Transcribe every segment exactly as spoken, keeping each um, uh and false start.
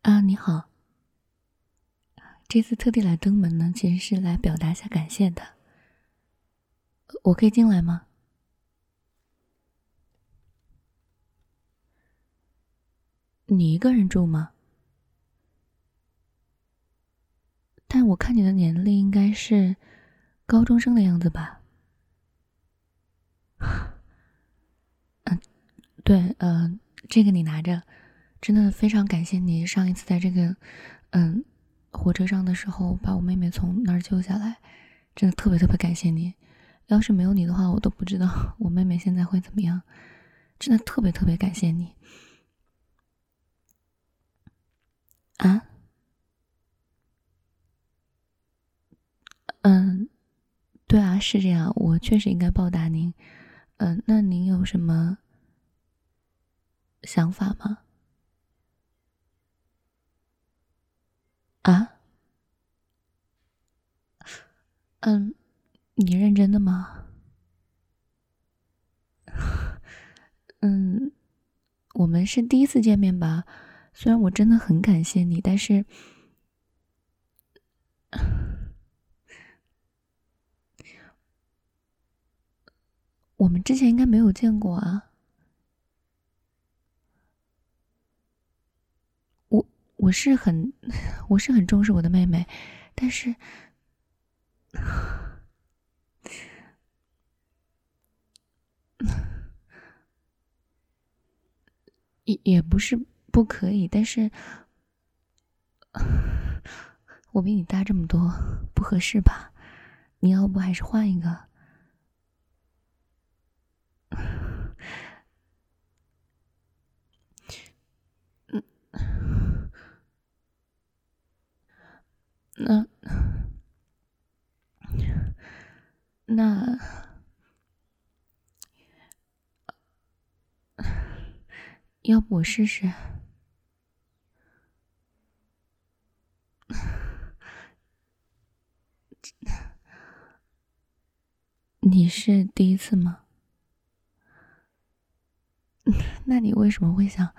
啊，你好，这次特地来登门呢，其实是来表达一下感谢的。呃我可以进来吗？你一个人住吗？但我看你的年龄应该是高中生的样子吧？对，呃，这个你拿着，真的非常感谢你上一次在这个，嗯，火车上的时候把我妹妹从那儿救下来，真的特别特别感谢你。要是没有你的话，我都不知道我妹妹现在会怎么样。真的特别特别感谢你啊！嗯，对啊，是这样，我确实应该报答您。嗯，那您有什么想法吗？啊？嗯，你认真的吗？嗯，我们是第一次见面吧？虽然我真的很感谢你，但是我们之前应该没有见过啊。我我是很我是很重视我的妹妹，但是也也不是不可以，但是我比你大这么多，不合适吧？你要不还是换一个？那那要不我试试？你是第一次吗？那你为什么会想？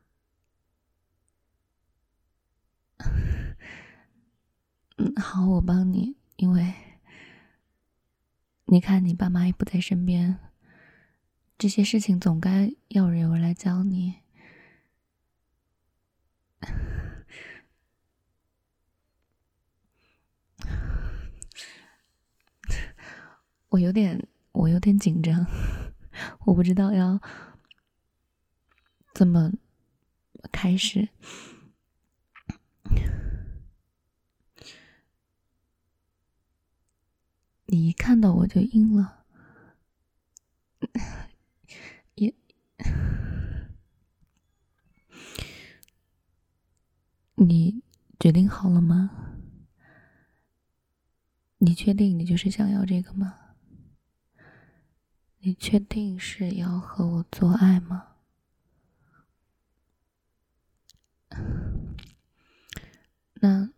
嗯，好，我帮你，因为你看你爸妈也不在身边，这些事情总该要有人来教你。我有点，我有点紧张，我不知道要怎么开始。你一看到我就晕了，也，你决定好了吗？你确定你就是想要这个吗？你确定是要和我做爱吗？那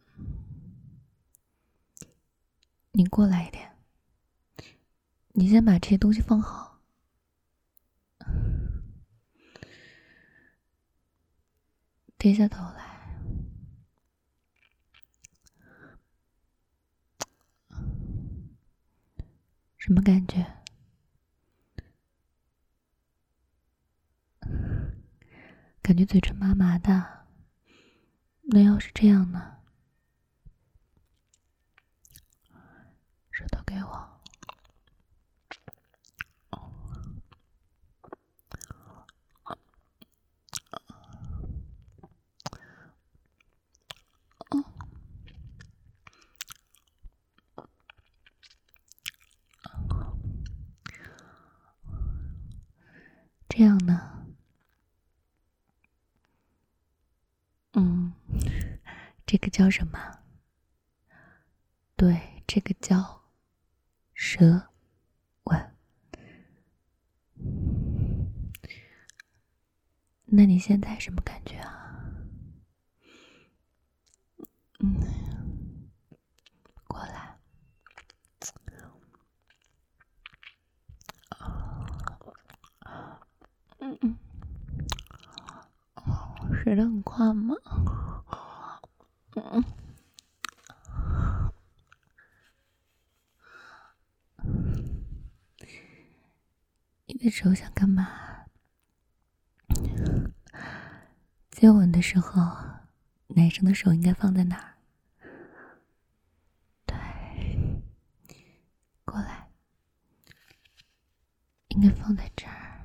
你过来一点，你先把这些东西放好，低下头来。什么感觉？感觉嘴唇麻麻的。那要是这样呢？舌头给我。这样呢？嗯，这个叫什么？对，这个叫舌吻。那你现在什么感觉啊？嗯，过来。嗯嗯，舌头很宽吗？ 你的手想干嘛？接吻的时候，男生的手应该放在哪儿？对，过来，应该放在这儿。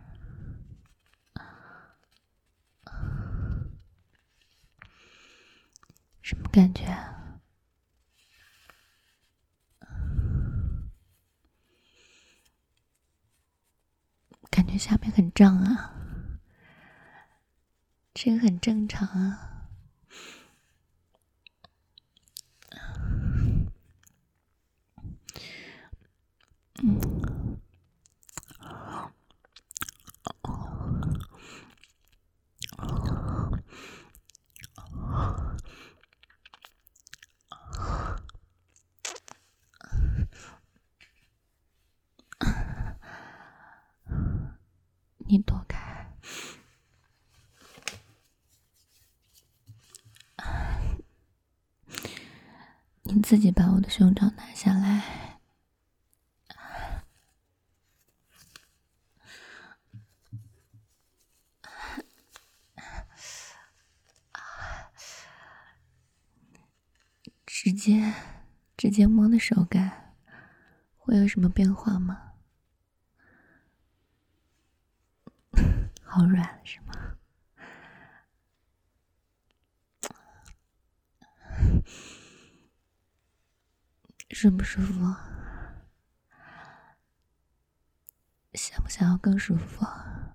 什么感觉啊？感觉下面很胀啊，这个很正常啊。嗯，你躲开。你自己把我的胸罩拿下来。直接直接摸的手感会有什么变化吗？好软是吗？舒不舒服？想不想要更舒服？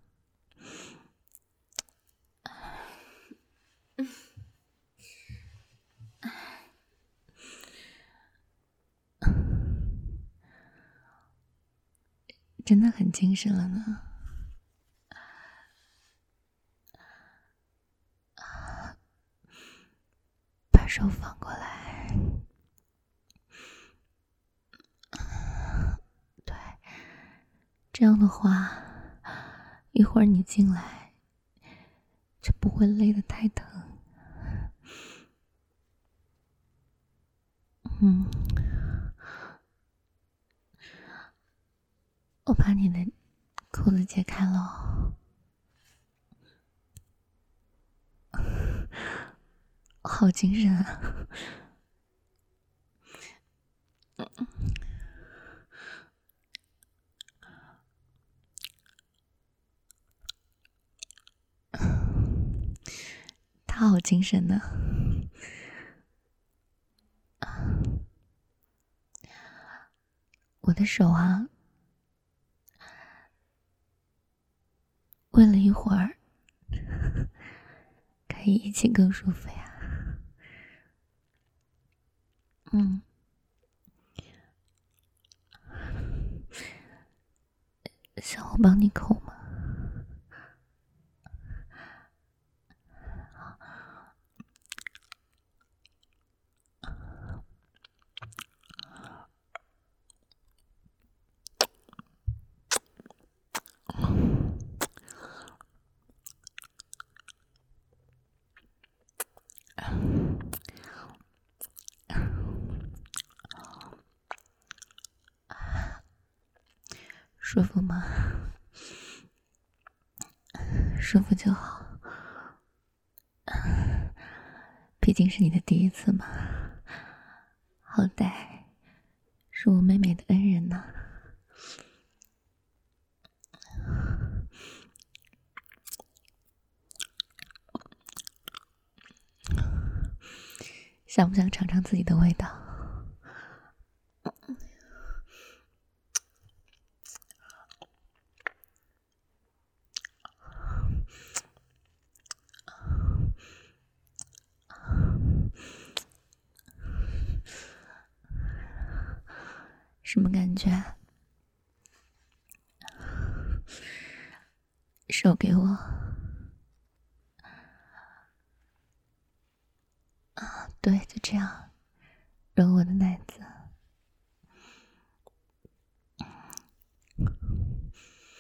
真的很精神了呢。把手放过来。对，这样的话，一会儿你进来就不会累得太疼。嗯，我把你的裤子解开了。好精神啊。他好精神呢。我的手啊，为了一会儿可以一起更舒服呀。嗯，想我帮你扣吗？舒服吗？舒服就好。毕竟是你的第一次嘛，好歹是我妹妹的恩人呢。想不想尝尝自己的味道？什么感觉？手给我。啊，对，就这样，揉我的奶子。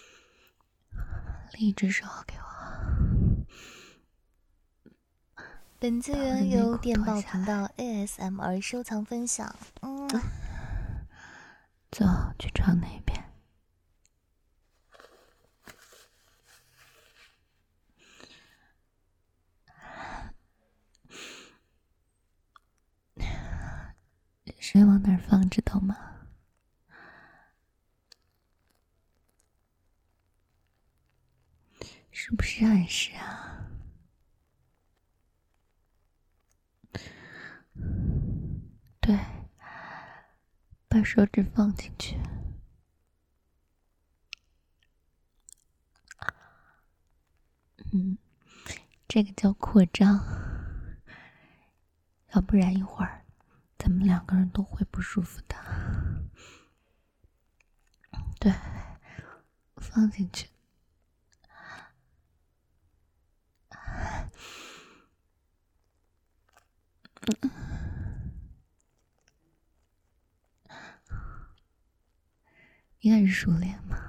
另一只手给我。 本资源由电报频道 A S M R 收藏分享。嗯， 走去床那边。谁往哪儿放知道吗？是不是暗示啊？对，把手指放进去。嗯，这个叫扩张，要不然一会儿咱们两个人都会不舒服的。对，放进去。你很熟练吗？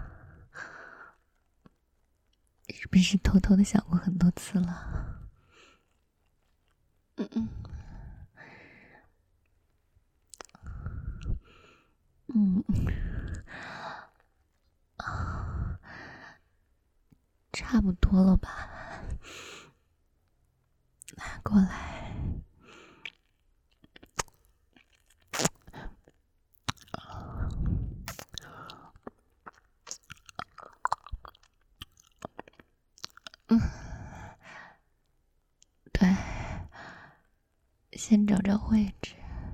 是不是偷偷的想过很多次了？嗯嗯嗯，差不多了吧？拿过来。嗯，对，先找找位置，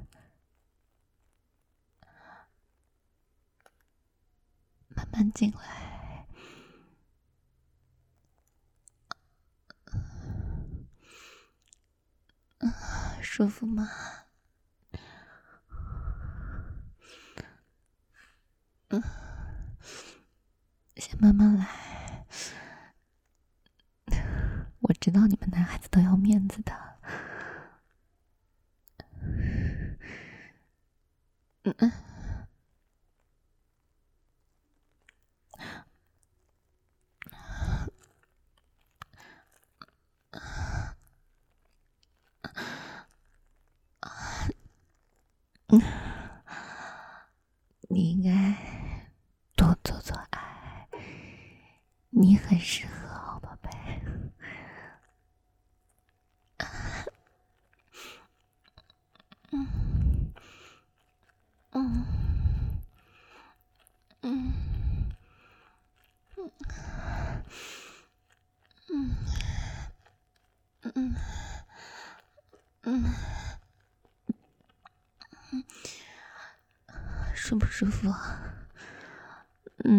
慢慢进来。嗯，舒服吗？嗯，先慢慢来。我知道你们男孩子都要面子的。嗯嗯。嗯，你应该多做做爱，你很适合，好宝贝。嗯嗯嗯嗯嗯嗯嗯，舒不舒服？嗯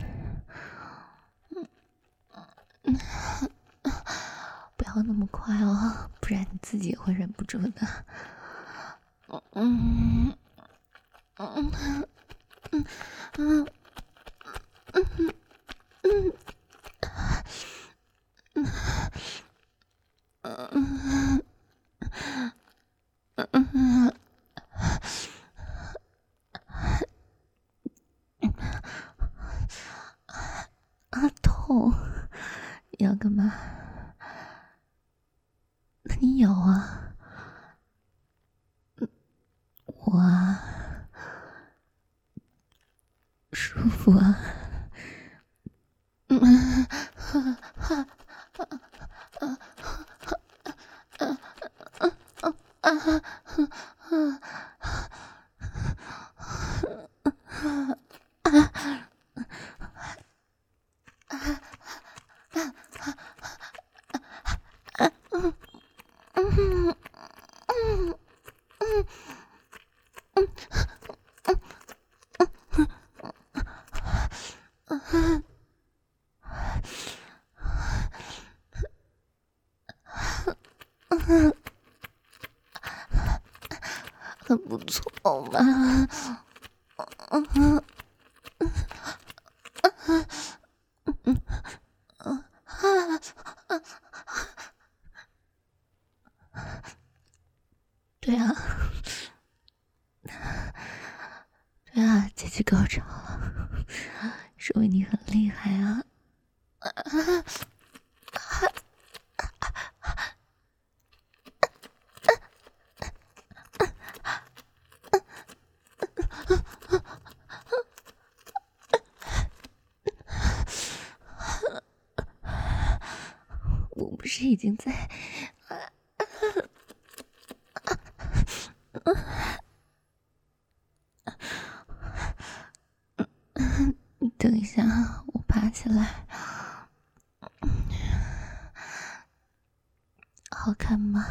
嗯嗯，不要那么快哦，不然你自己也会忍不住的。嗯嗯嗯嗯嗯嗯嗯嗯嗯啊，痛！你要干嘛？那你咬啊！我啊，舒服啊！嗯，哈哈哈哈啊哈很不错嘛。对啊，对啊，姐姐高潮了，说明你很厉害啊。 我不是已经在……你等一下，我爬起来，好看吗？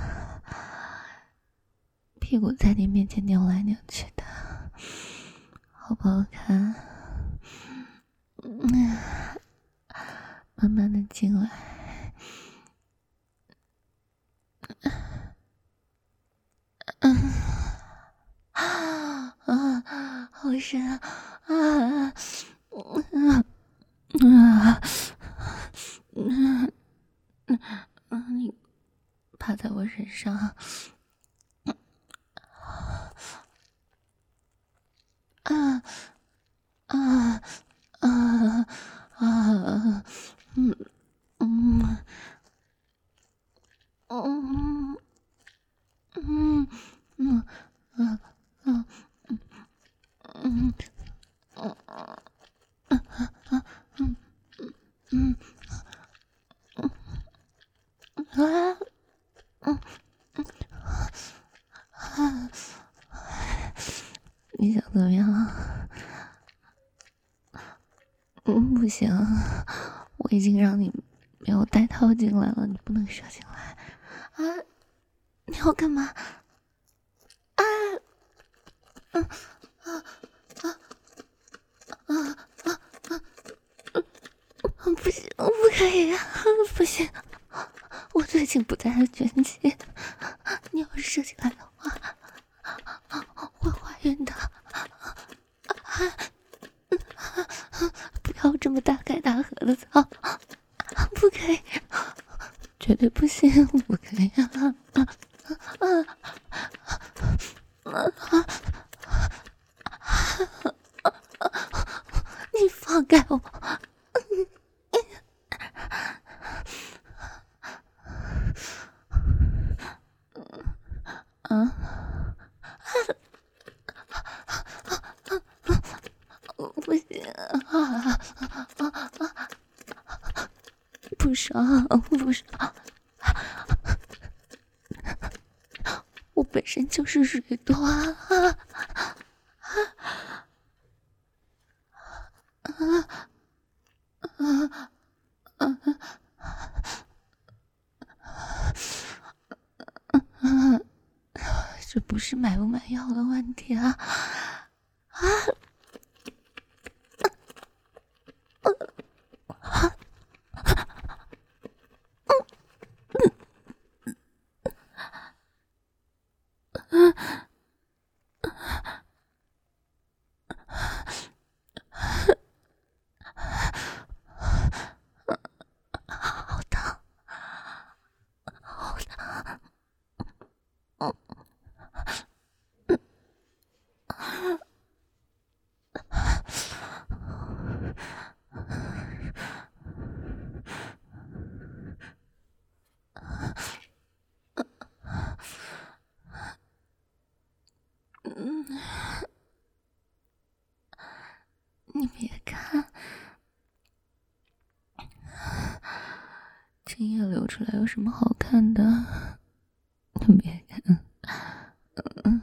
屁股在你面前扭来扭去的，好不好看？嗯，慢慢的进来。嗯，啊啊，好深啊！啊，嗯啊，嗯嗯，你趴在我身上，啊啊啊啊，嗯嗯嗯嗯嗯嗯嗯嗯嗯嗯嗯啊嗯啊！你想怎么样？嗯，不行，我已经让你没有带套进来了，你不能射进来啊！你要干嘛？啊！嗯啊啊啊啊啊！不行，不可以，不行，我最近不在卷期，你要是射进来的话，会怀孕的。不要这么大开大合的操，不可以，绝对不行，不可以啊！啊啊啊！你放开我！啊！不行啊！不爽，不爽！我本身就是水多啊！啊啊啊啊！这不是买不买药的问题啊！啊！好疼，好疼！嗯嗯，你别看，精液流出来有什么好看的？你别看，嗯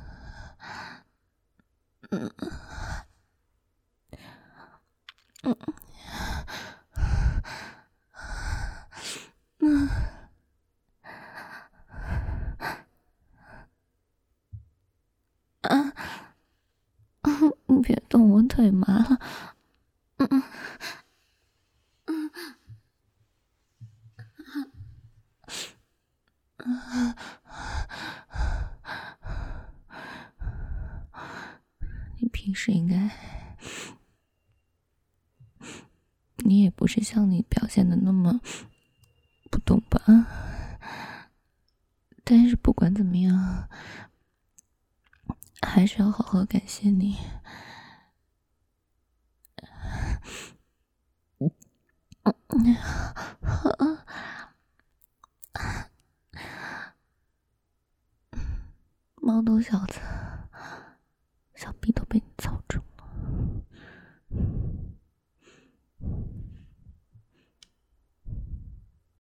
嗯嗯嗯啊！你别动，我腿麻了。嗯嗯嗯嗯，你平时应该，你也不是像你表现的那么不懂吧？但是不管怎么样，还是要好好感谢你。毛头小子，